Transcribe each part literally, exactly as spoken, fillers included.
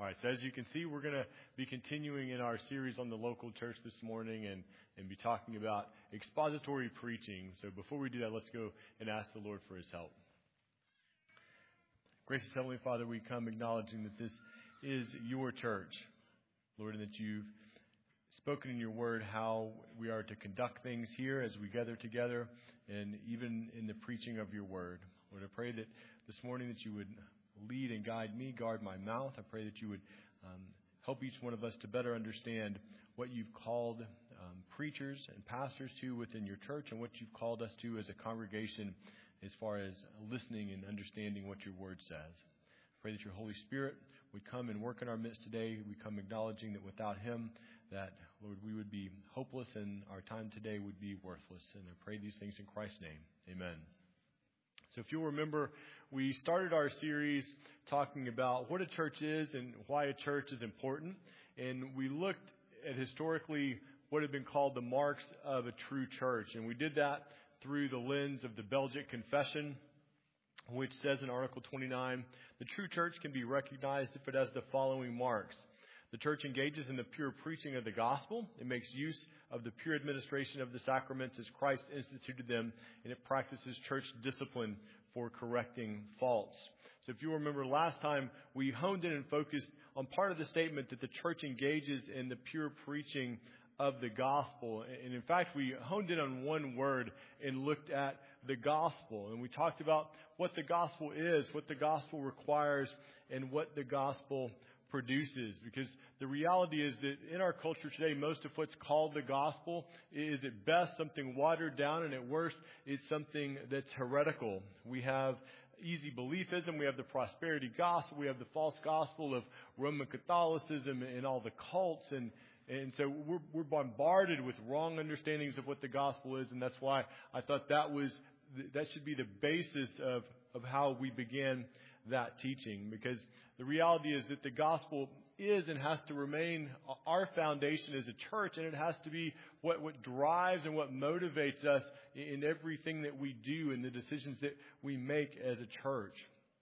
right, so as you can see, we're going to be continuing in our series on the local church this morning and, and be talking about expository preaching. So before we do that, let's go and ask the Lord for his help. Gracious Heavenly Father, we come acknowledging that this is your church, Lord, and that you've spoken in your word how we are to conduct things here as we gather together and even in the preaching of your word. Lord, I pray that this morning that you would lead and guide me, guard my mouth. I pray that you would um, help each one of us to better understand what you've called um, preachers and pastors to within your church and what you've called us to as a congregation as far as listening and understanding what your word says. I pray that your Holy Spirit would come and work in our midst today. We come acknowledging that without him, that, Lord, we would be hopeless and our time today would be worthless. And I pray these things in Christ's name. Amen. So if you'll remember, we started our series talking about what a church is and why a church is important. And we looked at historically what had been called the marks of a true church. And we did that through the lens of the Belgic Confession, which says in Article twenty-nine, the true church can be recognized if it has the following marks. The church engages in the pure preaching of the gospel. It makes use of the pure administration of the sacraments as Christ instituted them, and it practices church discipline for correcting faults. So if you remember last time, we honed in and focused on part of the statement that the church engages in the pure preaching of the gospel. And in fact, we honed in on one word and looked at the gospel. And we talked about what the gospel is, what the gospel requires, and what the gospel produces. Because the reality is that in our culture today, most of what's called the gospel is at best something watered down, and at worst it's something that's heretical. We have easy beliefism, we have the prosperity gospel, we have the false gospel of Roman Catholicism and all the cults, and and so we're, we're bombarded with wrong understandings of what the gospel is, and that's why I thought that was that should be the basis of of how we began that teaching, because the reality is that the gospel is and has to remain our foundation as a church, and it has to be what, what drives and what motivates us in everything that we do and the decisions that we make as a church.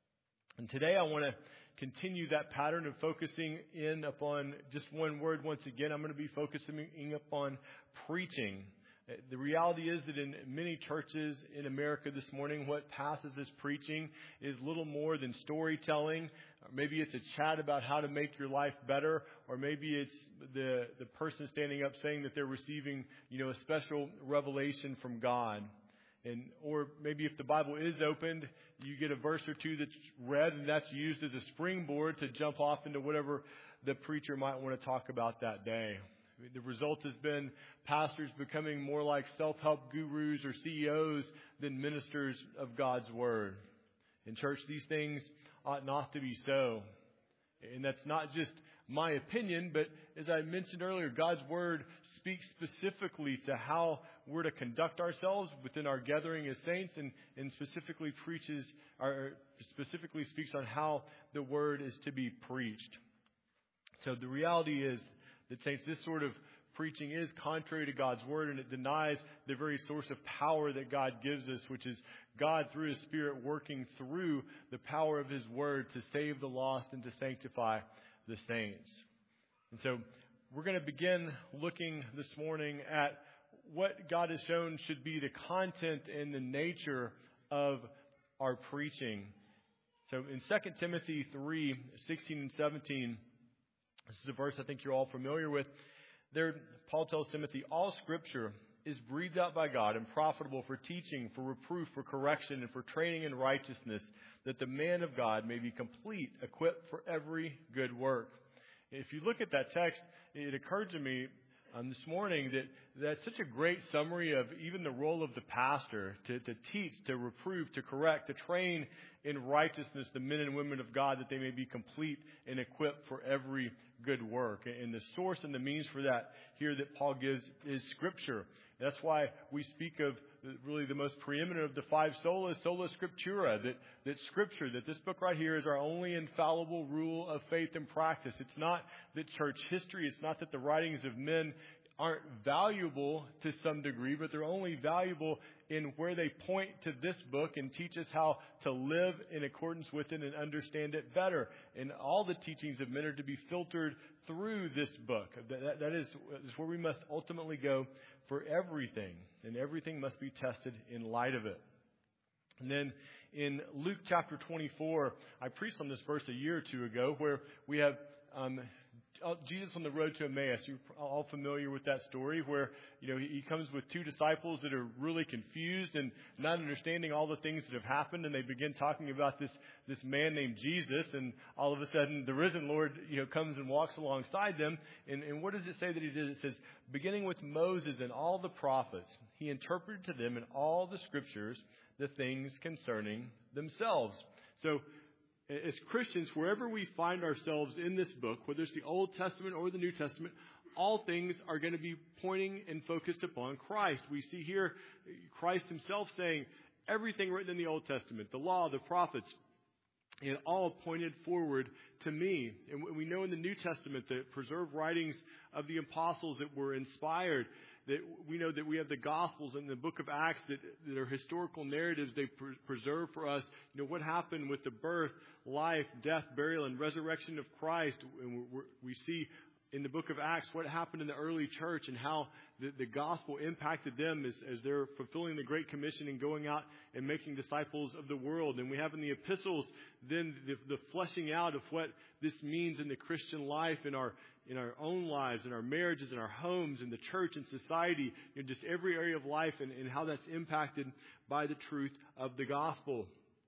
And today I want to continue that pattern of focusing in upon just one word once again. I'm going to be focusing upon preaching. The reality is that in many churches in America this morning, what passes as preaching is little more than storytelling. Or maybe it's a chat about how to make your life better, or maybe it's the, the person standing up saying that they're receiving, you know, a special revelation from God. And or maybe if the Bible is opened, you get a verse or two that's read, and that's used as a springboard to jump off into whatever the preacher might want to talk about that day. The result has been pastors becoming more like self-help gurus or C E Os than ministers of God's Word. In church, these things ought not to be so. And that's not just my opinion, but as I mentioned earlier, God's Word speaks specifically to how we're to conduct ourselves within our gathering as saints, and, and specifically preaches, or specifically speaks on how the Word is to be preached. So the reality is that, saints, this sort of preaching is contrary to God's Word, and it denies the very source of power that God gives us, which is God through His Spirit working through the power of His Word to save the lost and to sanctify the saints. And so we're going to begin looking this morning at what God has shown should be the content and the nature of our preaching. So in Second Timothy three, sixteen and seventeen, this is a verse I think you're all familiar with. There, Paul tells Timothy, all Scripture is breathed out by God and profitable for teaching, for reproof, for correction, and for training in righteousness, that the man of God may be complete, equipped for every good work. If you look at that text, it occurred to me um, this morning that that's such a great summary of even the role of the pastor to, to teach, to reprove, to correct, to train in righteousness the men and women of God, that they may be complete and equipped for every good work. And the source and the means for that here that Paul gives is Scripture. That's why we speak of really the most preeminent of the five solas, sola scriptura, that, that Scripture, that this book right here is our only infallible rule of faith and practice. It's not that church history, it's not that the writings of men aren't valuable valuable to some degree, but they're only valuable in where they point to this book and teach us how to live in accordance with it and understand it better. And all the teachings of men are to be filtered through this book. That, that is, is where we must ultimately go for everything, and everything must be tested in light of it. And then in Luke chapter twenty-four, I preached on this verse a year or two ago, where we have um, Jesus on the road to Emmaus. You're all familiar with that story, where you know he comes with two disciples that are really confused and not understanding all the things that have happened, and they begin talking about this this man named Jesus, and all of a sudden the risen Lord you know comes and walks alongside them. And, and what does it say that he did? It says, beginning with Moses and all the prophets, he interpreted to them in all the scriptures the things concerning themselves. So as Christians, wherever we find ourselves in this book, whether it's the Old Testament or the New Testament, all things are going to be pointing and focused upon Christ. We see here Christ himself saying everything written in the Old Testament, the law, the prophets, it all pointed forward to me. And we know in the New Testament, the preserved writings of the apostles that were inspired, that we know that we have the Gospels and the book of Acts that, that are historical narratives. They pre- preserve for us, you know, what happened with the birth, life, death, burial, and resurrection of Christ. And we're, we see in the book of Acts what happened in the early church and how the, the gospel impacted them as, as they're fulfilling the Great Commission and going out and making disciples of the world. And we have in the epistles then the, the fleshing out of what this means in the Christian life, in our in our own lives, in our marriages, in our homes, in the church and society, you know, just every area of life, and, and how that's impacted by the truth of the gospel.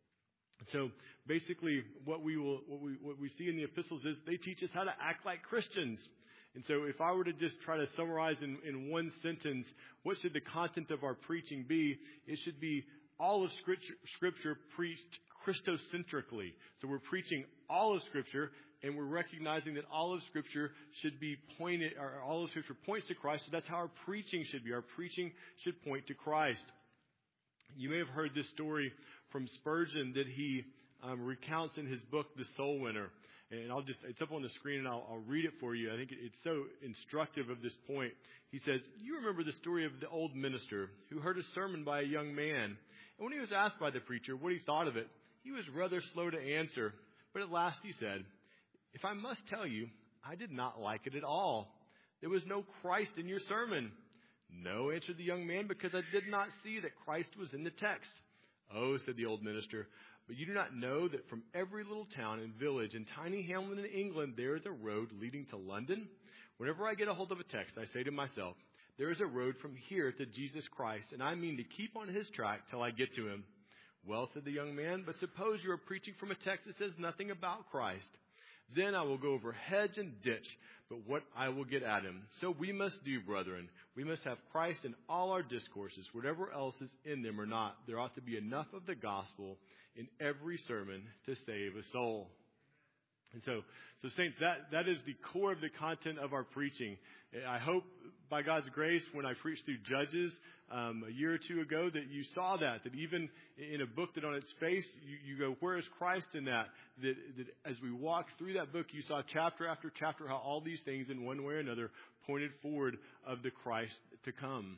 So basically what we will what we what we see in the epistles is they teach us how to act like Christians. And so if I were to just try to summarize in, in one sentence, what should the content of our preaching be? It should be all of Scripture, scripture preached Christocentrically. So we're preaching all of Scripture, and we're recognizing that all of Scripture should be pointed, or all of Scripture points to Christ. So that's how our preaching should be. Our preaching should point to Christ. You may have heard this story from Spurgeon that he um, recounts in his book, The Soul Winner. And I'll just, it's up on the screen and I'll, I'll read it for you. I think it's so instructive of this point. He says, you remember the story of the old minister who heard a sermon by a young man. And when he was asked by the preacher what he thought of it, he was rather slow to answer. But at last he said, if I must tell you, I did not like it at all. There was no Christ in your sermon. No, answered the young man, because I did not see that Christ was in the text. Oh, said the old minister, but you do not know that from every little town and village and tiny hamlet in England, there is a road leading to London? Whenever I get a hold of a text, I say to myself, there is a road from here to Jesus Christ, and I mean to keep on his track till I get to him. Well, said the young man, but suppose you are preaching from a text that says nothing about Christ. Then I will go over hedge and ditch, but what I will get at him. So we must do, brethren. We must have Christ in all our discourses, whatever else is in them or not. There ought to be enough of the gospel in every sermon to save a soul. And so, so saints, that, that is the core of the content of our preaching. I hope by God's grace, when I preached through Judges um, a year or two ago, that you saw that, that even in a book that on its face, you, you go, where is Christ in that? that? That as we walked through that book, you saw chapter after chapter how all these things in one way or another pointed forward of the Christ to come.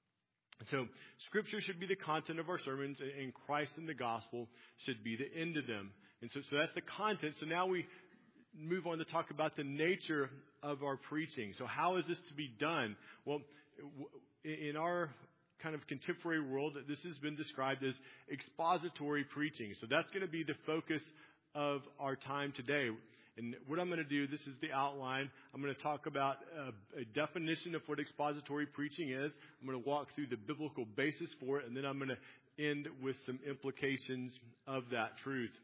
So Scripture should be the content of our sermons, and Christ and the gospel should be the end of them. And so, so that's the content. So now we move on to talk about the nature of our preaching. So how is this to be done? Well, in our kind of contemporary world, this has been described as expository preaching. So that's going to be the focus of our time today. And what I'm going to do, this is the outline. I'm going to talk about a, a definition of what expository preaching is. I'm going to walk through the biblical basis for it, and then I'm going to end with some implications of that truth.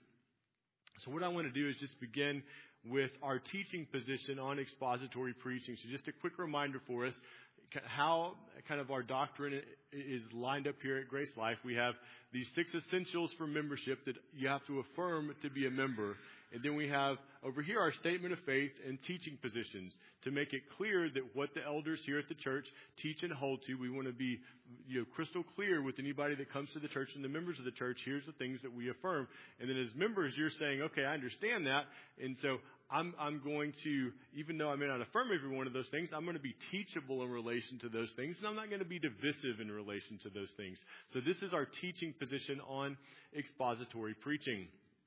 So what I want to do is just begin with our teaching position on expository preaching. So just a quick reminder for us how kind of our doctrine is lined up here at Grace Life. We have these six essentials for membership that you have to affirm to be a member. And then we have over here our statement of faith and teaching positions to make it clear that what the elders here at the church teach and hold to. We want to be, you know, crystal clear with anybody that comes to the church and the members of the church. Here's the things that we affirm. And then as members, you're saying, okay, I understand that. And so I'm, I'm going to, even though I may not affirm every one of those things, I'm going to be teachable in relation to those things, and I'm not going to be divisive in relation to those things. So this is our teaching position on expository preaching.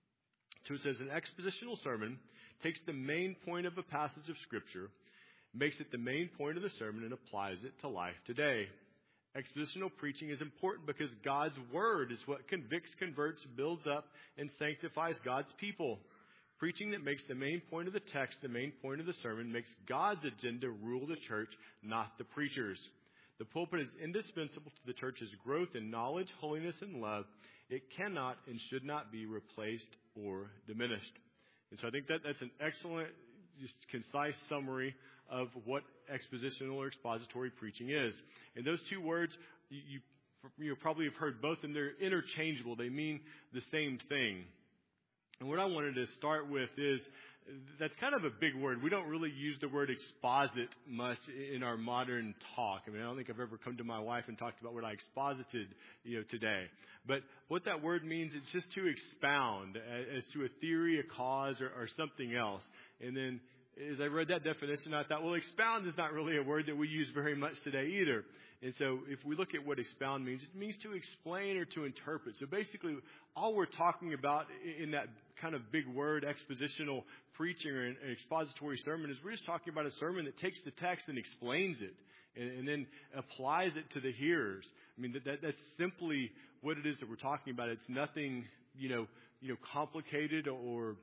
So it says, an expositional sermon takes the main point of a passage of Scripture, makes it the main point of the sermon, and applies it to life today. Expositional preaching is important because God's Word is what convicts, converts, builds up, and sanctifies God's people. Preaching that makes the main point of the text the main point of the sermon makes God's agenda rule the church, not the preachers. The pulpit is indispensable to the church's growth in knowledge, holiness, and love. It cannot and should not be replaced or diminished. And so I think that that's an excellent, just concise summary of what expositional or expository preaching is. And those two words, you, you, you probably have heard both, and they're interchangeable. They mean the same thing. And what I wanted to start with is, that's kind of a big word. We don't really use the word exposit much in our modern talk. I mean, I don't think I've ever come to my wife and talked about what I exposited, you know, today. But what that word means, it's just to expound as to a theory, a cause, or, or something else. And then as I read that definition, I thought, well, expound is not really a word that we use very much today either. And so if we look at what expound means, it means to explain or to interpret. So basically, all we're talking about in that kind of big word, expositional preaching or an expository sermon, is we're just talking about a sermon that takes the text and explains it and, and then applies it to the hearers. I mean, that, that that's simply what it is that we're talking about. It's nothing, you know, you know, complicated or,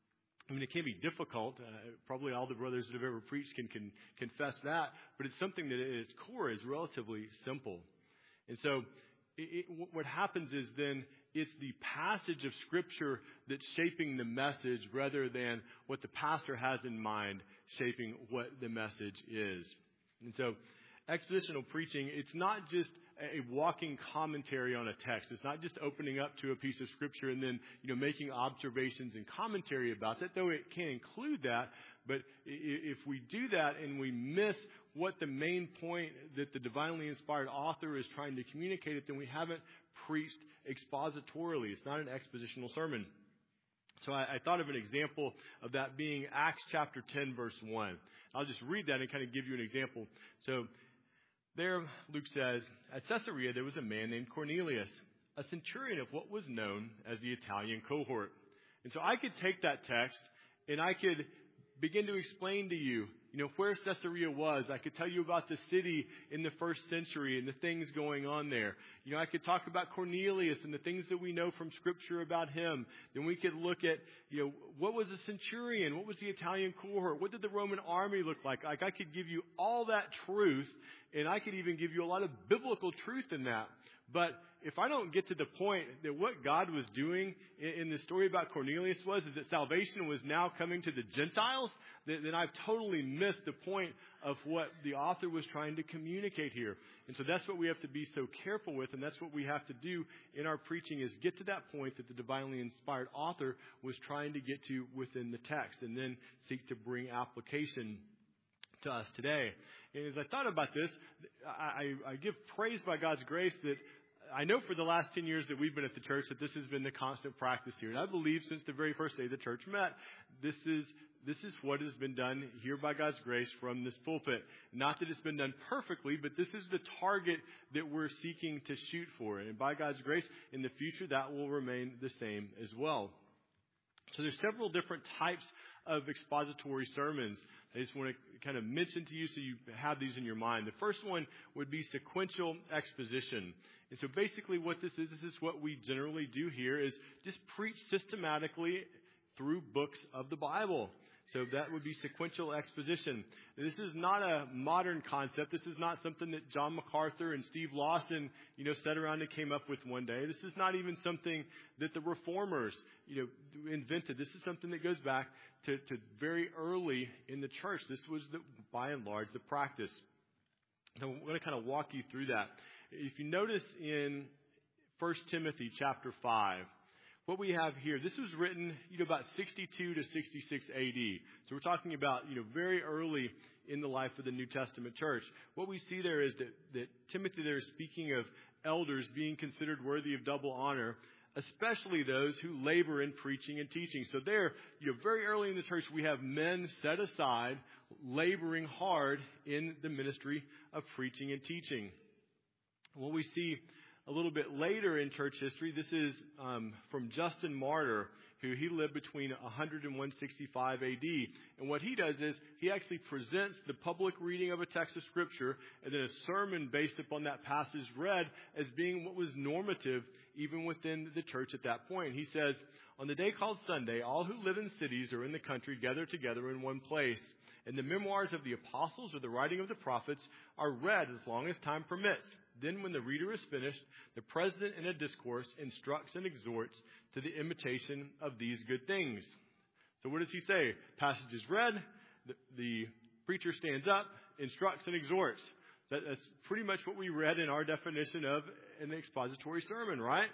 I mean, it can be difficult. Uh, probably all the brothers that have ever preached can, can confess that. But it's something that at its core is relatively simple. And so it, it, what happens is then it's the passage of Scripture that's shaping the message rather than what the pastor has in mind shaping what the message is. And so expositional preaching, it's not just a walking commentary on a text. It's not just opening up to a piece of Scripture and then, you know, making observations and commentary about that, though it can include that. But if we do that and we miss what the main point that the divinely inspired author is trying to communicate, then we haven't preached expositorily. It's not an expositional sermon. So I, I thought of an example of that being Acts chapter ten, verse one. I'll just read that and kind of give you an example. So there, Luke says, at Caesarea there was a man named Cornelius, a centurion of what was known as the Italian cohort. And so I could take that text and I could begin to explain to you, you know, where Caesarea was. I could tell you about the city in the first century and the things going on there. You know, I could talk about Cornelius and the things that we know from Scripture about him. Then we could look at, you know, what was a centurion? What was the Italian cohort? What did the Roman army look like? Like, I could give you all that truth, and I could even give you a lot of biblical truth in that. But if I don't get to the point that what God was doing in, in the story about Cornelius was, is that salvation was now coming to the Gentiles, then, then I've totally missed the point of what the author was trying to communicate here. And so that's what we have to be so careful with, and that's what we have to do in our preaching, is get to that point that the divinely inspired author was trying to get to within the text, and then seek to bring application to us today. And as I thought about this, I, I give praise by God's grace that I know for the last ten years that we've been at the church that this has been the constant practice here. And I believe since the very first day the church met, this is this is what has been done here by God's grace from this pulpit. Not that it's been done perfectly, but this is the target that we're seeking to shoot for. And by God's grace, in the future, that will remain the same as well. So there's several different types of expository sermons. I just want to kind of mention to you so you have these in your mind. The first one would be sequential exposition. And so basically what this is, this is what we generally do here, is just preach systematically through books of the Bible. So that would be sequential exposition. This is not a modern concept. This is not something that John MacArthur and Steve Lawson, you know, sat around and came up with one day. This is not even something that the reformers, you know, invented. This is something that goes back to, to very early in the church. This was, the, by and large, the practice. So I'm going to kind of walk you through that. If you notice in First Timothy chapter five, what we have here, this was written, you know, about sixty-two to sixty-six A D. So we're talking about, you know, very early in the life of the New Testament church. What we see there is that, that Timothy there is speaking of elders being considered worthy of double honor, especially those who labor in preaching and teaching. So there, you know, very early in the church, we have men set aside, laboring hard in the ministry of preaching and teaching. What we see a little bit later in church history, this is um, from Justin Martyr, who he lived between one hundred and one sixty-five A D. And what he does is he actually presents the public reading of a text of Scripture and then a sermon based upon that passage read as being what was normative even within the church at that point. He says, "On the day called Sunday, all who live in cities or in the country gather together in one place. And the memoirs of the apostles or the writing of the prophets are read as long as time permits. Then when the reader is finished, the president in a discourse instructs and exhorts to the imitation of these good things." So what does he say? Passage is read, the, the preacher stands up, instructs and exhorts. That, that's pretty much what we read in our definition of an expository sermon, right?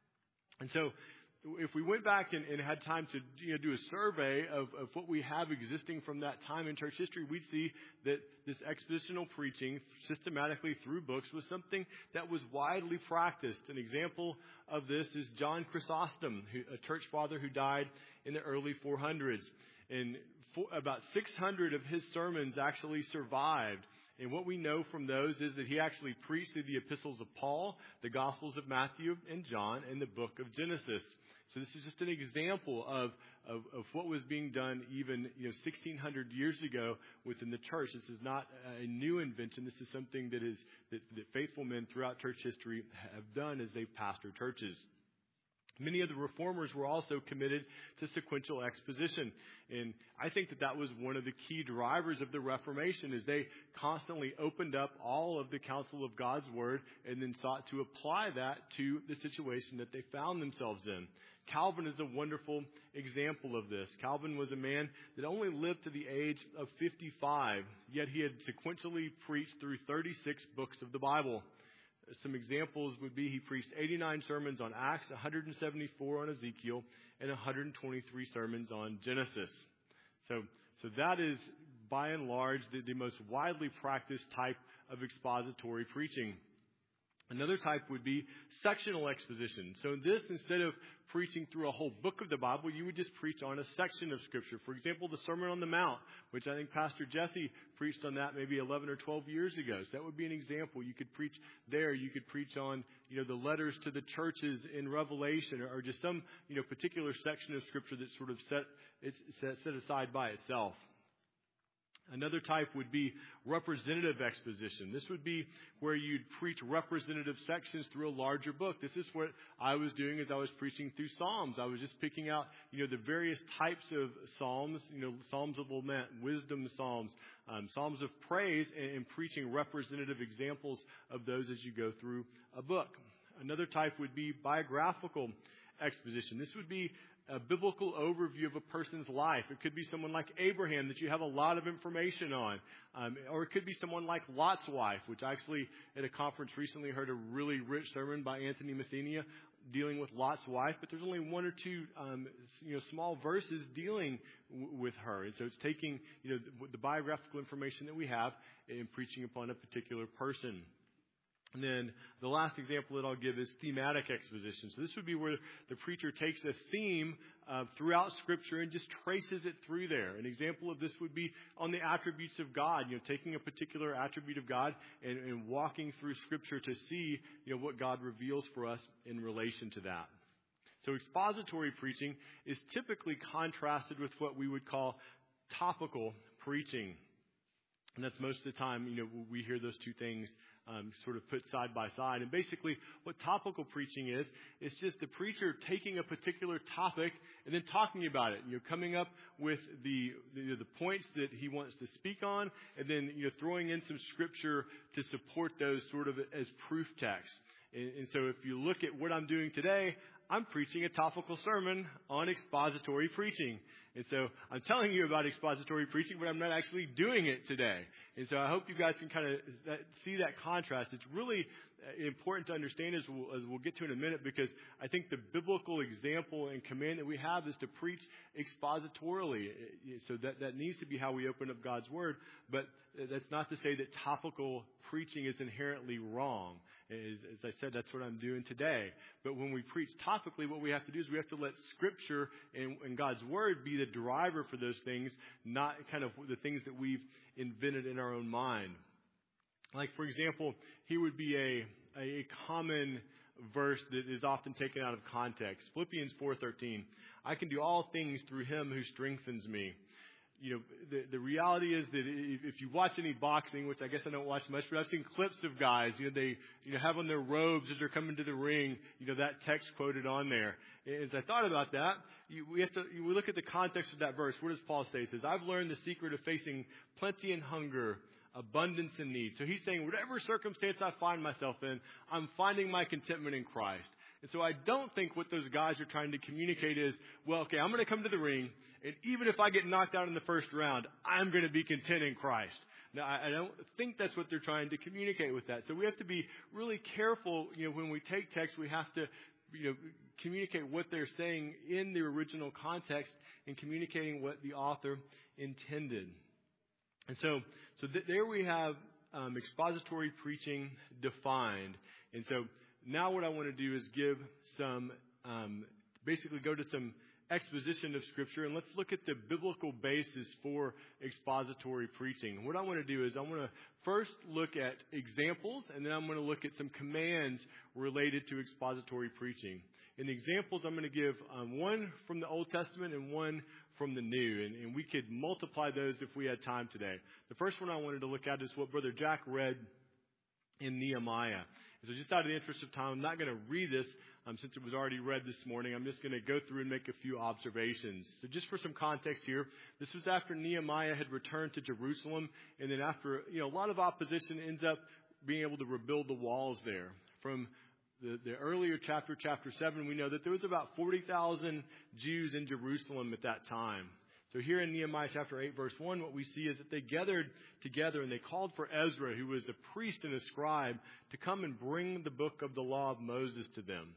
And so if we went back and, and had time to you know, do a survey of, of what we have existing from that time in church history, we'd see that this expositional preaching systematically through books was something that was widely practiced. An example of this is John Chrysostom, who, a church father who died in the early four hundreds. And for, about six hundred of his sermons actually survived. And what we know from those is that he actually preached through the epistles of Paul, the Gospels of Matthew and John, and the book of Genesis. So this is just an example of, of, of what was being done even you know sixteen hundred years ago within the church. This is not a new invention. This is something that is that, that faithful men throughout church history have done as they've pastored churches. Many of the reformers were also committed to sequential exposition. And I think that that was one of the key drivers of the Reformation, is they constantly opened up all of the counsel of God's Word and then sought to apply that to the situation that they found themselves in. Calvin is a wonderful example of this. Calvin was a man that only lived to the age of fifty-five, yet he had sequentially preached through thirty-six books of the Bible. Some examples would be he preached eighty-nine sermons on Acts, one hundred seventy-four on Ezekiel, and one hundred twenty-three sermons on Genesis. So, so that is, by and large, the, the most widely practiced type of expository preaching. Another type would be sectional exposition. So this, instead of preaching through a whole book of the Bible, you would just preach on a section of Scripture. For example, the Sermon on the Mount, which I think Pastor Jesse preached on that maybe eleven or twelve years ago. So that would be an example. You could preach there. You could preach on, you know, the letters to the churches in Revelation, or, or just some, you know, particular section of Scripture that's sort of set, it's set, set aside by itself. Another type would be representative exposition. This would be where you'd preach representative sections through a larger book. This is what I was doing as I was preaching through Psalms. I was just picking out, you know, the various types of Psalms, you know, Psalms of lament, wisdom Psalms, um, Psalms of praise, and, and preaching representative examples of those as you go through a book. Another type would be biographical exposition. This would be a biblical overview of a person's life. It could be someone like Abraham that you have a lot of information on. Um, or it could be someone like Lot's wife, which I actually at a conference recently heard a really rich sermon by Anthony Mathenia dealing with Lot's wife, but there's only one or two um, you know, small verses dealing w- with her. And so it's taking you know the, the biographical information that we have and preaching upon a particular person. And then the last example that I'll give is thematic exposition. So this would be where the preacher takes a theme uh, throughout Scripture and just traces it through there. An example of this would be on the attributes of God, you know, taking a particular attribute of God and, and walking through Scripture to see, you know, what God reveals for us in relation to that. So expository preaching is typically contrasted with what we would call topical preaching. And that's most of the time, you know, we hear those two things Um, sort of put side by side. And basically what topical preaching is, is just the preacher taking a particular topic and then talking about it. You know, coming up with the, the, the points that he wants to speak on, and then, you know, throwing in some Scripture to support those sort of as proof text. And, and so if you look at what I'm doing today, I'm preaching a topical sermon on expository preaching. And so I'm telling you about expository preaching, but I'm not actually doing it today. And so I hope you guys can kind of see that contrast. It's really important to understand as we'll, as we'll get to in a minute, because I think the biblical example and command that we have is to preach expositorily. So that, that needs to be how we open up God's Word. But that's not to say that topical preaching is inherently wrong. As, as I said, that's what I'm doing today. But when we preach topically, what we have to do is we have to let Scripture and, and God's Word be the driver for those things, not kind of the things that we've invented in our own mind. Like, for example, here would be a, a common verse that is often taken out of context. Philippians four thirteen. I can do all things through Him who strengthens me. You know, the, the reality is that if you watch any boxing, which I guess I don't watch much, but I've seen clips of guys, you know, they, you know, have on their robes as they're coming to the ring, you know, that text quoted on there. As I thought about that, you, we have to, we look at the context of that verse. What does Paul say? He says, I've learned the secret of facing plenty and hunger, abundance and need. So he's saying, whatever circumstance I find myself in, I'm finding my contentment in Christ. And so I don't think what those guys are trying to communicate is, well, okay, I'm going to come to the ring, and even if I get knocked out in the first round, I'm going to be content in Christ. Now, I don't think that's what they're trying to communicate with that. So we have to be really careful, you know, when we take text, we have to, you know, communicate what they're saying in the original context and communicating what the author intended. And so, so th- there we have um, expository preaching defined. And so now what I want to do is give some, um, basically go to some exposition of Scripture, and let's look at the biblical basis for expository preaching. What I want to do is I want to first look at examples, and then I'm going to look at some commands related to expository preaching. In the examples, I'm going to give um, one from the Old Testament and one from the New, and, and we could multiply those if we had time today. The first one I wanted to look at is what Brother Jack read in Nehemiah. So just out of the interest of time, I'm not going to read this um, since it was already read this morning. I'm just going to go through and make a few observations. So just for some context here, this was after Nehemiah had returned to Jerusalem, and then after, you know, a lot of opposition ends up being able to rebuild the walls there. From the, the earlier chapter, chapter seven, we know that there was about forty thousand Jews in Jerusalem at that time. So here in Nehemiah chapter eight, verse one, what we see is that they gathered together and they called for Ezra, who was a priest and a scribe, to come and bring the book of the law of Moses to them.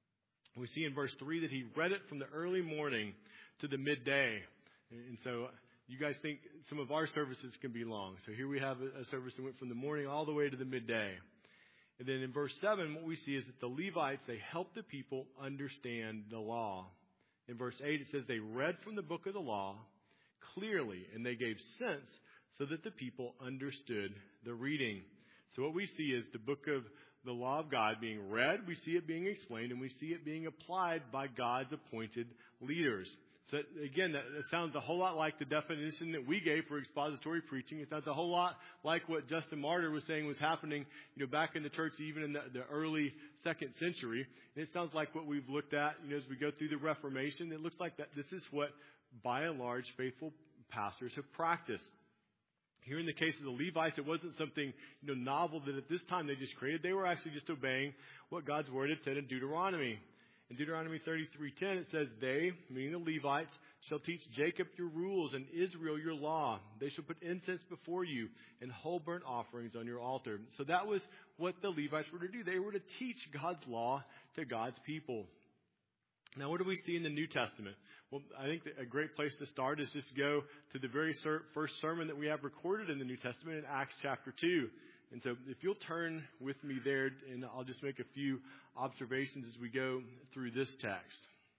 We see in verse three that he read it from the early morning to the midday. And so you guys think some of our services can be long. So here we have a service that went from the morning all the way to the midday. And then in verse seven, what we see is that the Levites, they helped the people understand the law. In verse eight, it says they read from the book of the law clearly, and they gave sense so that the people understood the reading. So what we see is the book of the law of God being read, we see it being explained, and we see it being applied by God's appointed leaders. So again, that, that sounds a whole lot like the definition that we gave for expository preaching. It sounds a whole lot like what Justin Martyr was saying was happening, you know, back in the church, even in the, the early second century. And it sounds like what we've looked at, you know, as we go through the Reformation. It looks like that this is what, by and large, faithful pastors have practiced. Here in the case of the Levites, it wasn't something, you know, novel that at this time they just created. They were actually just obeying what God's word had said in Deuteronomy. In Deuteronomy thirty-three ten, it says, they, meaning the Levites, shall teach Jacob your rules and Israel your law. They shall put incense before you and whole burnt offerings on your altar. So that was what the Levites were to do. They were to teach God's law to God's people. Now, what do we see in the New Testament? Well, I think that a great place to start is just go to the very first sermon that we have recorded in the New Testament in Acts chapter two. And so if you'll turn with me there, and I'll just make a few observations as we go through this text.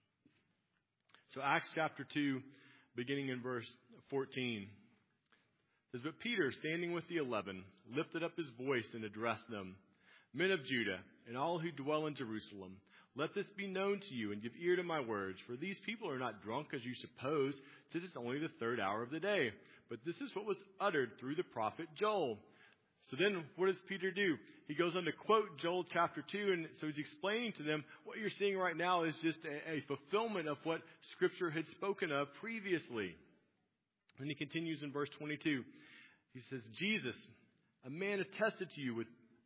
So Acts chapter two, beginning in verse fourteen. It says, but Peter, standing with the eleven, lifted up his voice and addressed them. Men of Judah, and all who dwell in Jerusalem, let this be known to you, and give ear to my words. For these people are not drunk, as you suppose, since it's only the third hour of the day. But this is what was uttered through the prophet Joel. So then what does Peter do? He goes on to quote Joel chapter two, and so he's explaining to them what you're seeing right now is just a, a fulfillment of what Scripture had spoken of previously. And he continues in verse twenty-two. He says, Jesus, a man attested to you with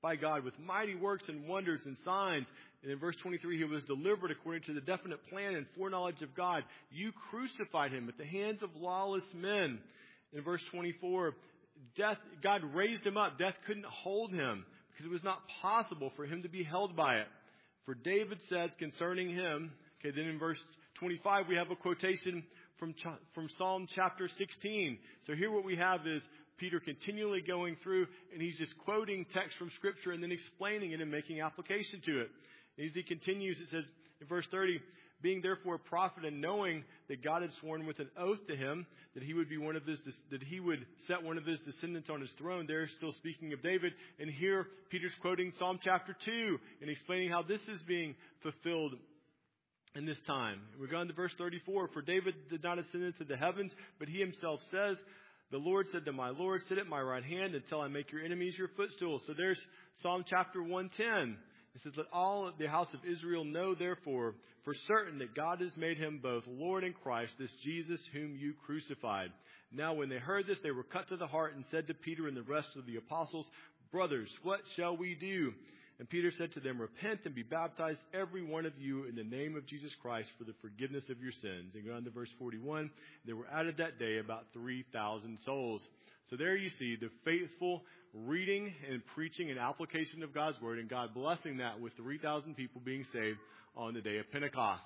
by God with mighty works and wonders and signs. And in verse twenty-three, he was delivered according to the definite plan and foreknowledge of God. You crucified him at the hands of lawless men. In verse twenty-four, death, God raised him up. Death couldn't hold him because it was not possible for him to be held by it. For David says concerning him, okay, then in verse twenty-five, we have a quotation from, from Psalm chapter sixteen. So here what we have is Peter continually going through, and he's just quoting text from Scripture and then explaining it and making application to it. And as he continues, it says in verse thirty, being therefore a prophet and knowing that God had sworn with an oath to him that he would be one of his, that he would set one of his descendants on his throne. There, still speaking of David. And here, Peter's quoting Psalm chapter two and explaining how this is being fulfilled in this time. We're going to verse thirty-four. For David did not ascend into the heavens, but he himself says, the Lord said to my Lord, sit at my right hand until I make your enemies your footstool. So there's Psalm chapter one ten. It says, let all the house of Israel know, therefore, for certain that God has made him both Lord and Christ, this Jesus whom you crucified. Now when they heard this, they were cut to the heart and said to Peter and the rest of the apostles, brothers, what shall we do? And Peter said to them, repent and be baptized, every one of you, in the name of Jesus Christ for the forgiveness of your sins. And go on to verse forty-one. There were added that day about three thousand souls. So there you see the faithful reading and preaching and application of God's word, and God blessing that with three thousand people being saved on the day of Pentecost.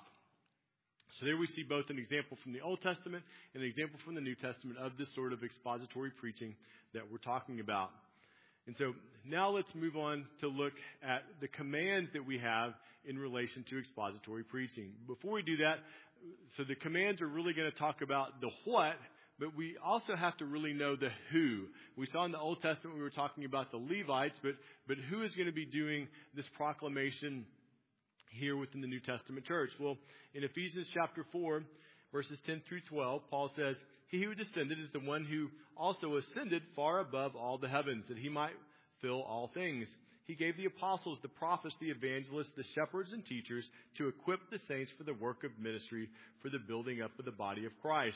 So there we see both an example from the Old Testament and an example from the New Testament of this sort of expository preaching that we're talking about. And so now let's move on to look at the commands that we have in relation to expository preaching. Before we do that, so the commands are really going to talk about the what, but we also have to really know the who. We saw in the Old Testament we were talking about the Levites, but, but who is going to be doing this proclamation here within the New Testament church? Well, in Ephesians chapter four, verses ten through twelve, Paul says, he who descended is the one who also ascended far above all the heavens, that he might fill all things. He gave the apostles, the prophets, the evangelists, the shepherds and teachers to equip the saints for the work of ministry, for the building up of the body of Christ.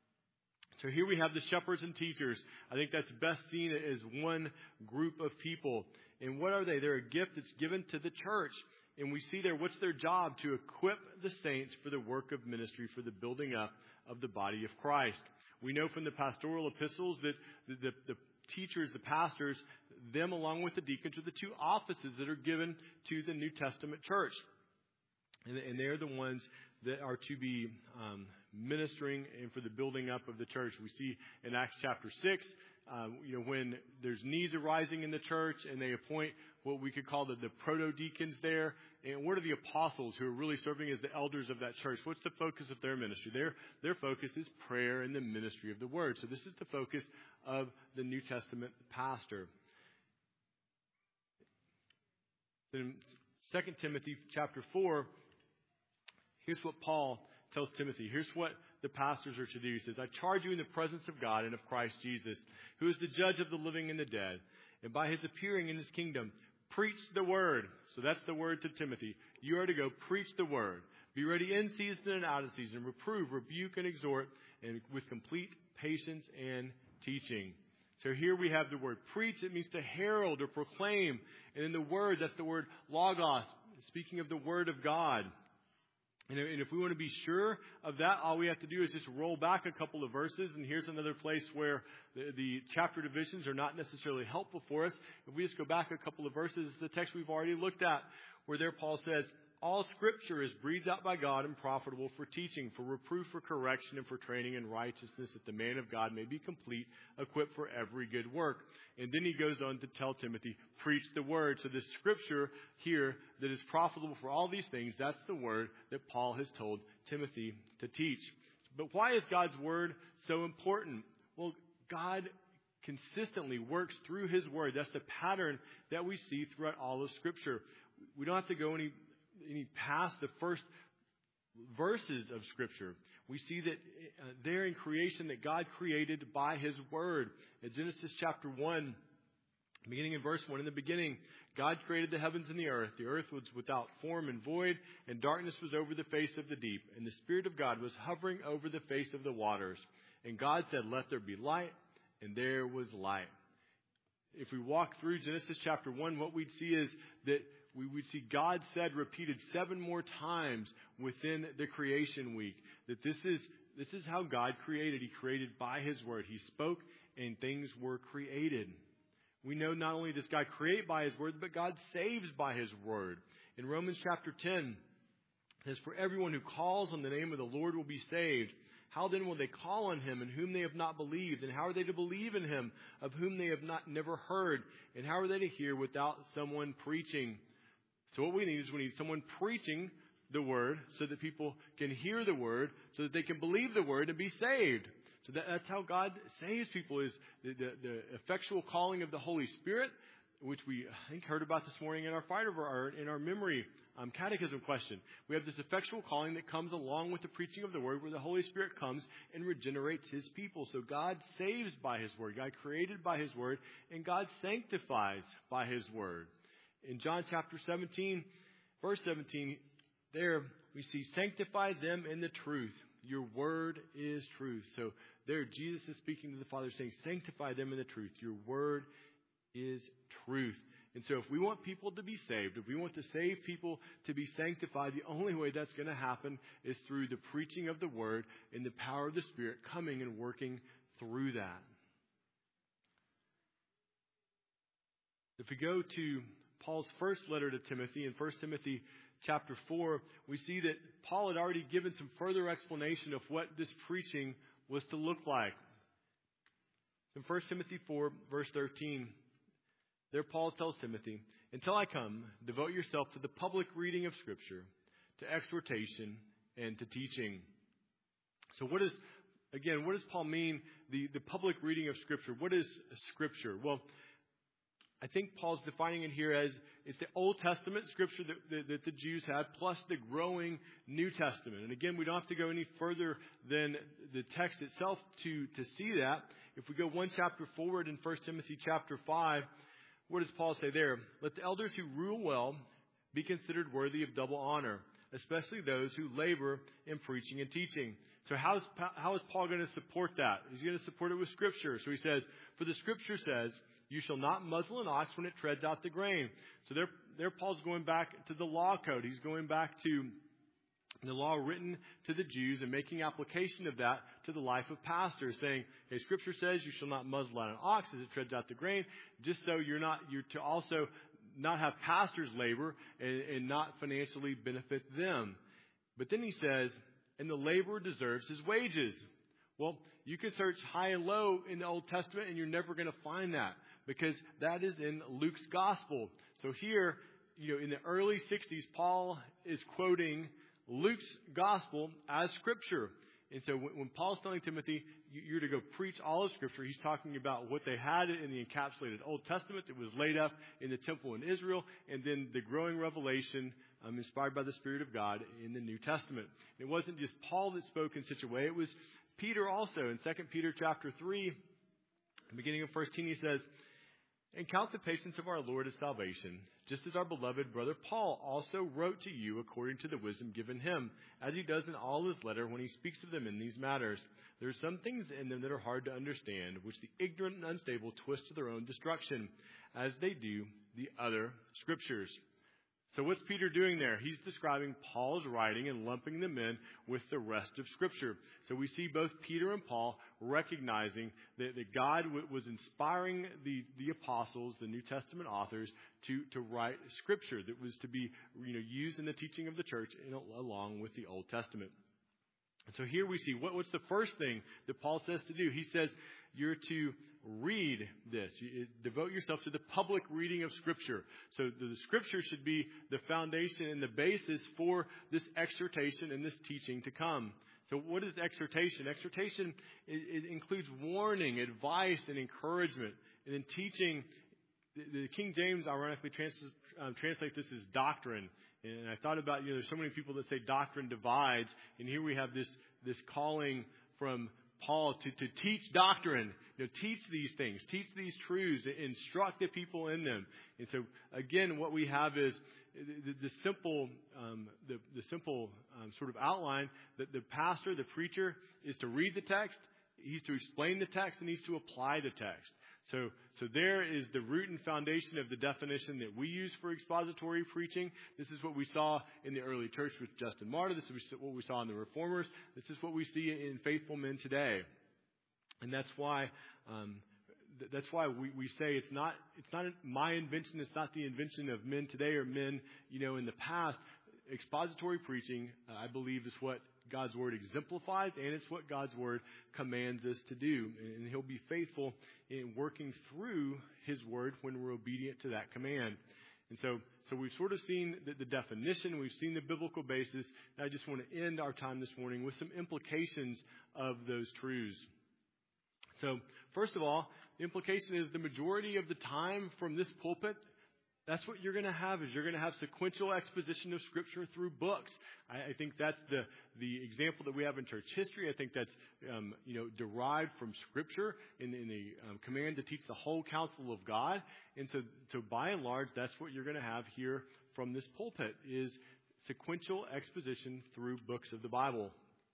So here we have the shepherds and teachers. I think that's best seen as one group of people. And what are they? They're a gift that's given to the church. And we see there, what's their job? To equip the saints for the work of ministry, for the building up of the body of Christ. We know from the pastoral epistles that the, the, the teachers, the pastors, them along with the deacons are the two offices that are given to the New Testament church. And, and they're the ones that are to be um, ministering and for the building up of the church. We see in Acts chapter six, um, you know, when there's needs arising in the church and they appoint what we could call the, the proto-deacons there. And what are the apostles who are really serving as the elders of that church? What's the focus of their ministry? Their, their focus is prayer and the ministry of the word. So this is the focus of the New Testament pastor. In Second Timothy chapter four, here's what Paul tells Timothy. Here's what the pastors are to do. He says, I charge you in the presence of God and of Christ Jesus, who is the judge of the living and the dead, and by his appearing in his kingdom, preach the word. So that's the word to Timothy. You are to go preach the word. Be ready in season and out of season. Reprove, rebuke, and exhort, and with complete patience and teaching. So here we have the word preach. It means to herald or proclaim. And in the word, that's the word logos, speaking of the word of God. And if we want to be sure of that, all we have to do is just roll back a couple of verses. And here's another place where the, the chapter divisions are not necessarily helpful for us. If we just go back a couple of verses, the text we've already looked at, where there Paul says, all Scripture is breathed out by God and profitable for teaching, for reproof, for correction, and for training in righteousness, that the man of God may be complete, equipped for every good work. And then he goes on to tell Timothy, preach the word. So this Scripture here that is profitable for all these things, that's the word that Paul has told Timothy to teach. But why is God's word so important? Well, God consistently works through his word. That's the pattern that we see throughout all of Scripture. We don't have to go any any past the first verses of Scripture. We see that uh, there in creation that God created by his word. In Genesis chapter one, beginning in verse one, in the beginning, God created the heavens and the earth. The earth was without form and void, and darkness was over the face of the deep. And the Spirit of God was hovering over the face of the waters. And God said, let there be light, and there was light. if we walk through Genesis chapter one, what we'd see is that we would see God said repeated seven more times within the creation week. That this is this is how God created. He created by His word. He spoke and things were created. We know not only does God create by His word, but God saves by His word. In Romans chapter ten, it says, "For everyone who calls on the name of the Lord will be saved. How then will they call on Him in whom they have not believed? And how are they to believe in Him of whom they have not never heard? And how are they to hear without someone preaching?" So what we need is we need someone preaching the word so that people can hear the word, so that they can believe the word and be saved. So that, that's how God saves people, is the, the, the effectual calling of the Holy Spirit, which we, I think, heard about this morning in our fight over our, in our memory um, catechism question. We have this effectual calling that comes along with the preaching of the word, where the Holy Spirit comes and regenerates His people. So God saves by His word. God created by His word, and God sanctifies by His word. In John chapter seventeen, verse seventeen, there we see, "Sanctify them in the truth. Your word is truth." So there Jesus is speaking to the Father, saying, sanctify them in the truth. Your word is truth. And so if we want people to be saved, if we want to save people to be sanctified, the only way that's going to happen is through the preaching of the word and the power of the Spirit coming and working through that. If we go to Paul's first letter to Timothy, in First Timothy chapter four, we see that Paul had already given some further explanation of what this preaching was to look like. In First Timothy four, verse thirteen, there Paul tells Timothy, "Until I come, devote yourself to the public reading of Scripture, to exhortation, and to teaching." So what is, again, what does Paul mean, the, the public reading of Scripture? What is Scripture? Well, I think Paul's defining it here as it's the Old Testament Scripture that, that, that the Jews had, plus the growing New Testament. And again, we don't have to go any further than the text itself to, to see that. If we go one chapter forward in First Timothy chapter five, what does Paul say there? "Let the elders who rule well be considered worthy of double honor, especially those who labor in preaching and teaching." So how is, how is Paul going to support that? He's going to support it with Scripture. So he says, "For the Scripture says, you shall not muzzle an ox when it treads out the grain." So there, there Paul's going back to the law code. He's going back to the law written to the Jews and making application of that to the life of pastors, saying, hey, Scripture says you shall not muzzle an ox as it treads out the grain, just so you're not, you're to also not have pastors labor and, and not financially benefit them. But then he says, "And the laborer deserves his wages." Well, you can search high and low in the Old Testament and you're never going to find that, because that is in Luke's gospel. So here, you know, in the early sixties, Paul is quoting Luke's gospel as Scripture. And so when, when Paul's telling Timothy, you're to go preach all of Scripture, he's talking about what they had in the encapsulated Old Testament that was laid up in the temple in Israel, and then the growing revelation um, inspired by the Spirit of God in the New Testament. It wasn't just Paul that spoke in such a way. It was Peter also. In Second Peter chapter three, beginning of verse ten, he says, "And count the patience of our Lord as salvation, just as our beloved brother Paul also wrote to you according to the wisdom given him, as he does in all his letter when he speaks of them in these matters. There are some things in them that are hard to understand, which the ignorant and unstable twist to their own destruction, as they do the other Scriptures." So what's Peter doing there? He's describing Paul's writing and lumping them in with the rest of Scripture. So we see both Peter and Paul recognizing that, that God w- was inspiring the, the apostles, the New Testament authors, to, to write Scripture that was to be, you know, used in the teaching of the church in, along with the Old Testament. And so here we see, what, what's the first thing that Paul says to do? He says, you're to read this. You, devote yourself to the public reading of Scripture. So the, the Scripture should be the foundation and the basis for this exhortation and this teaching to come. So what is exhortation? Exhortation, it, it includes warning, advice, and encouragement. And then teaching, the, the King James ironically trans, um, translates this as doctrine. And I thought about, you know, there's so many people that say doctrine divides. And here we have this, this calling from Paul to, to teach doctrine. You know, teach these things, teach these truths, instruct the people in them. And so, again, what we have is the, the simple, um, the, the simple um, sort of outline that the pastor, the preacher, is to read the text, he's to explain the text, and he's to apply the text. So, so there is the root and foundation of the definition that we use for expository preaching. This is what we saw in the early church with Justin Martyr. This is what we saw in the Reformers. This is what we see in faithful men today. And that's why, um, th- that's why we, we say it's not, it's not my invention. It's not the invention of men today or men, you know, in the past. Expository preaching, uh, I believe, is what God's Word exemplifies, and it's what God's Word commands us to do. And He'll be faithful in working through His Word when we're obedient to that command. And so, so we've sort of seen the, the definition, we've seen the biblical basis, and I just want to end our time this morning with some implications of those truths. So, first of all, the implication is the majority of the time from this pulpit, that's what you're going to have, is you're going to have sequential exposition of Scripture through books. I, I think that's the, the example that we have in church history. I think that's, um, you know, derived from Scripture in, in the um, command to teach the whole counsel of God. And so, so by and large, that's what you're going to have here from this pulpit, is sequential exposition through books of the Bible.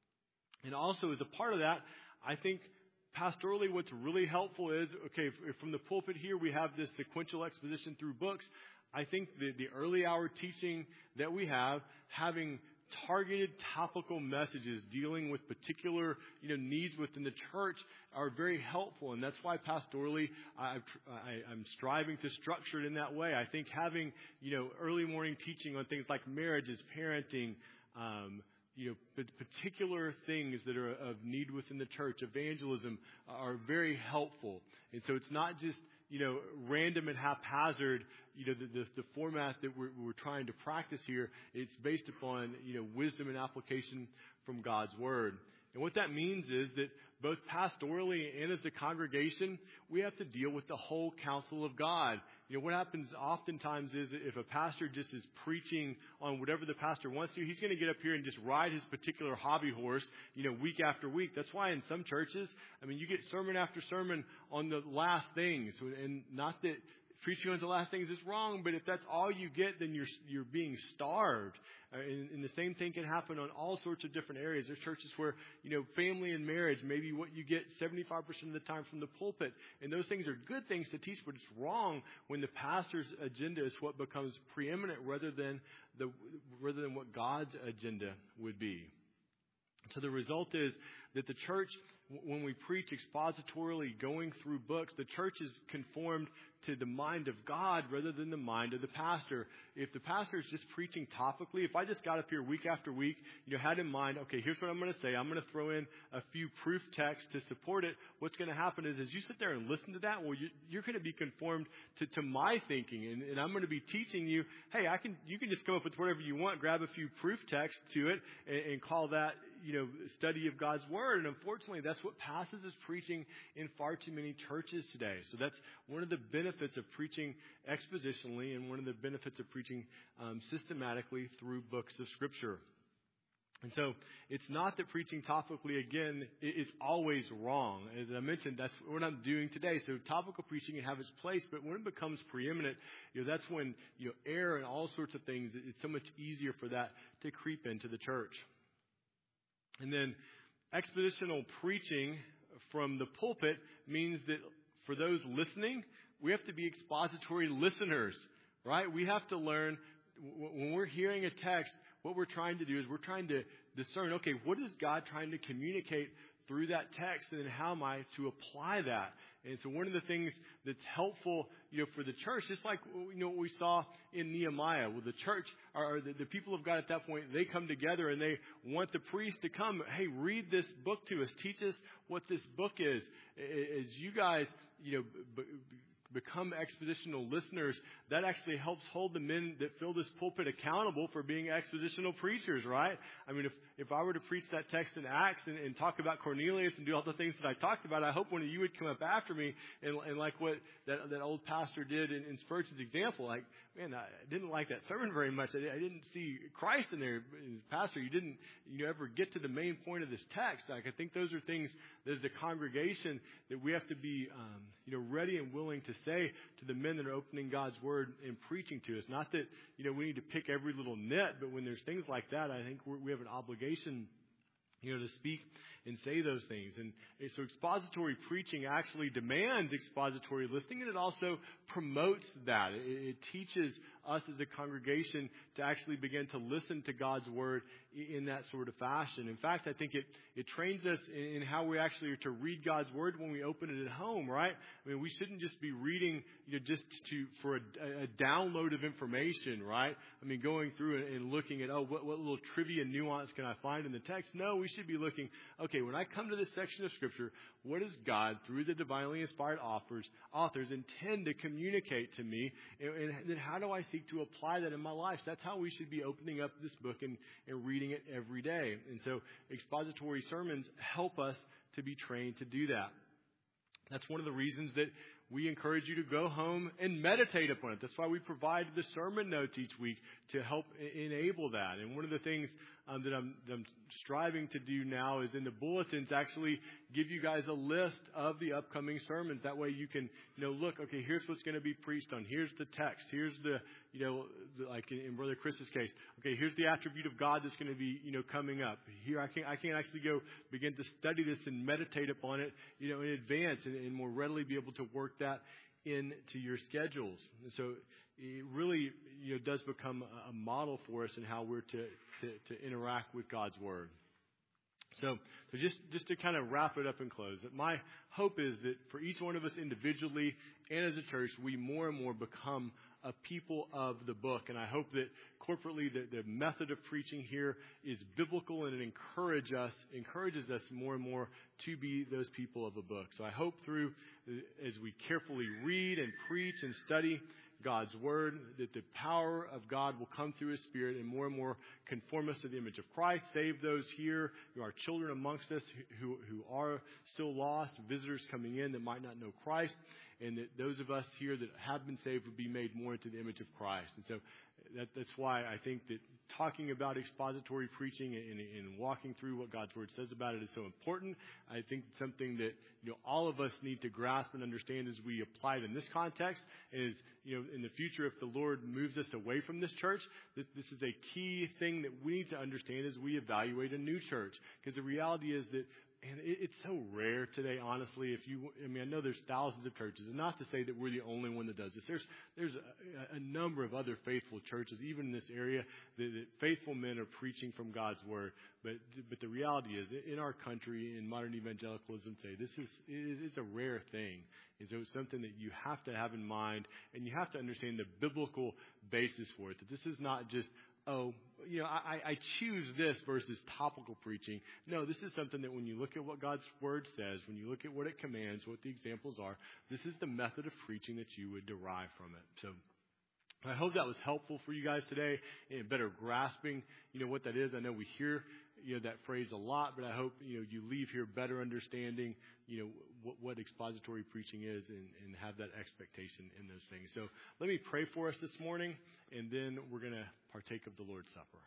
And also, as a part of that, I think pastorally, what's really helpful is, okay, if, if from the pulpit here we have this sequential exposition through books, I think the, the early hour teaching that we have, having targeted topical messages dealing with particular, you know, needs within the church are very helpful. And that's why pastorally I, I, I'm striving to structure it in that way. I think having, you know, early morning teaching on things like marriages, parenting, um, you know, particular things that are of need within the church, evangelism, are very helpful. And so it's not just, you know, random and haphazard, you know, the, the, the format that we're, we're trying to practice here. It's based upon, you know, wisdom and application from God's Word. And what that means is that both pastorally and as a congregation, we have to deal with the whole counsel of God. You know, what happens oftentimes is if a pastor just is preaching on whatever the pastor wants to, he's going to get up here and just ride his particular hobby horse, you know, week after week. That's why in some churches, I mean, you get sermon after sermon on the last things. And not that preaching on the last things is wrong, but if that's all you get, then you're you're being starved. Uh, and, and the same thing can happen on all sorts of different areas. There's churches where, you know, family and marriage, maybe what you get seventy-five percent of the time from the pulpit. And those things are good things to teach, but it's wrong when the pastor's agenda is what becomes preeminent rather than the rather than what God's agenda would be. So the result is that the church, when we preach expositorily going through books, the church is conformed to the mind of God rather than the mind of the pastor. If the pastor is just preaching topically, if I just got up here week after week, you know, had in mind, okay, here's what I'm going to say. I'm going to throw in a few proof texts to support it. What's going to happen is as you sit there and listen to that, well, you, you're going to be conformed to, to my thinking. And, and I'm going to be teaching you, hey, I can, you can just come up with whatever you want, grab a few proof texts to it and, and call that, you know, study of God's Word. And unfortunately, that's what passes as preaching in far too many churches today. So that's one of the benefits of preaching expositionally and one of the benefits of preaching um, systematically through books of Scripture. And so it's not that preaching topically, again, is always wrong. As I mentioned, that's what I'm doing today. So topical preaching can have its place, but when it becomes preeminent, you know, that's when, you know, error and all sorts of things, it's so much easier for that to creep into the church. And then expositional preaching from the pulpit means that for those listening, we have to be expository listeners, right? We have to learn, when we're hearing a text, what we're trying to do is we're trying to discern, okay, what is God trying to communicate through that text, and then how am I to apply that? And so one of the things that's helpful, you know, for the church, just like, you know, what we saw in Nehemiah, well, the church, or the, the people of God at that point, they come together and they want the priest to come, hey, read this book to us, teach us what this book is. As you guys, you know, b- become expositional listeners, that actually helps hold the men that fill this pulpit accountable for being expositional preachers, right? I mean, if, if I were to preach that text in Acts and, and talk about Cornelius and do all the things that I talked about, I hope one of you would come up after me and, and like what that, that old pastor did in, in Spurgeon's example, like, man, I didn't like that sermon very much. I, I didn't see Christ in there. Pastor, you didn't, you know, ever get to the main point of this text. Like, I think those are things that as a congregation that we have to be, um, you know, ready and willing to say to the men that are opening God's Word and preaching to us. Not that, you know, we need to pick every little nit, but when there's things like that, I think we're, we have an obligation you know, to speak and say those things. And so expository preaching actually demands expository listening, and it also promotes that. It, it teaches us as a congregation to actually begin to listen to God's word in that sort of fashion. In fact, I think it, it trains us in how we actually are to read God's word when we open it at home, right? I mean, we shouldn't just be reading, you know, just to for a, a download of information, right? I mean, going through and looking at, oh, what, what little trivia nuance can I find in the text? No, we should be looking, okay, when I come to this section of Scripture, what does God, through the divinely inspired authors, authors intend to communicate to me? And, and then how do I seek to apply that in my life? So that's how we should be opening up this book and, and reading it every day. And so expository sermons help us to be trained to do that. That's one of the reasons that we encourage you to go home and meditate upon it. That's why we provide the sermon notes each week to help enable that. And one of the things um, that, I'm, that I'm striving to do now is in the bulletins actually give you guys a list of the upcoming sermons. That way you can, you know, look, okay, here's what's going to be preached on. Here's the text. Here's the, you know, the, like in Brother Chris's case, okay, here's the attribute of God that's going to be, you know, coming up. Here I can I can actually go begin to study this and meditate upon it, you know, in advance and, and more readily be able to work that into your schedules. And so it really, you know, does become a model for us in how we're to, to, to interact with God's Word. So, so just, just to kind of wrap it up and close, that my hope is that for each one of us individually and as a church, we more and more become a people of the book. And I hope that corporately the, the method of preaching here is biblical and it encourage us, encourages us more and more to be those people of the book. So I hope through, as we carefully read and preach and study God's Word, that the power of God will come through His Spirit and more and more conform us to the image of Christ, save those here, who are children amongst us who, who are still lost, visitors coming in that might not know Christ, and that those of us here that have been saved would be made more into the image of Christ. And so that, that's why I think that talking about expository preaching and, and walking through what God's Word says about it is so important. I think it's something that, you know, all of us need to grasp and understand as we apply it in this context. Is, you know, in the future, if the Lord moves us away from this church, this, this is a key thing that we need to understand as we evaluate a new church. Because the reality is that, and it's so rare today, honestly. If you, I mean, I know there's thousands of churches, and not to say that we're the only one that does this. There's there's a, a number of other faithful churches, even in this area, that, that faithful men are preaching from God's Word. But but the reality is, in our country, in modern evangelicalism today, this is it is a rare thing. And so it's something that you have to have in mind, and you have to understand the biblical basis for it. That this is not just, oh, you know, I, I choose this versus topical preaching. No, this is something that when you look at what God's Word says, when you look at what it commands, what the examples are, this is the method of preaching that you would derive from it. So I hope that was helpful for you guys today in better grasping, you know, what that is. I know we hear, you know, that phrase a lot, but I hope, you know, you leave here better understanding, you know, what, what expository preaching is and, and have that expectation in those things. So let me pray for us this morning, and then we're going to partake of the Lord's Supper.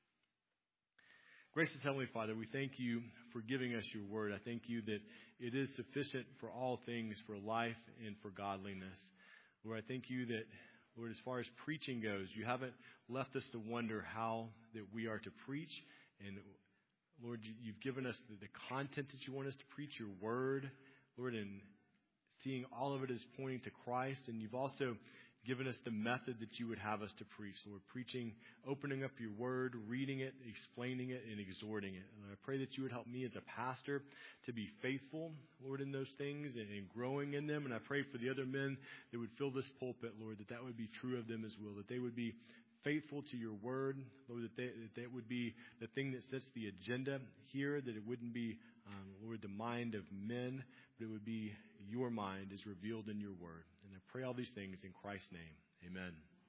Gracious Heavenly Father, we thank you for giving us your word. I thank you that it is sufficient for all things, for life and for godliness. Lord, I thank you that, Lord, as far as preaching goes, you haven't left us to wonder how that we are to preach. And Lord, you've given us the content that you want us to preach, your word, Lord, and seeing all of it as pointing to Christ. And you've also given us the method that you would have us to preach. Lord, preaching, opening up your word, reading it, explaining it, and exhorting it. And I pray that you would help me as a pastor to be faithful, Lord, in those things and, and growing in them. And I pray for the other men that would fill this pulpit, Lord, that that would be true of them as well, that they would be faithful to your word, Lord, that, they, that that would be the thing that sets the agenda here, that it wouldn't be, um, Lord, the mind of men, but it would be your mind as revealed in your word. And I pray all these things in Christ's name. Amen.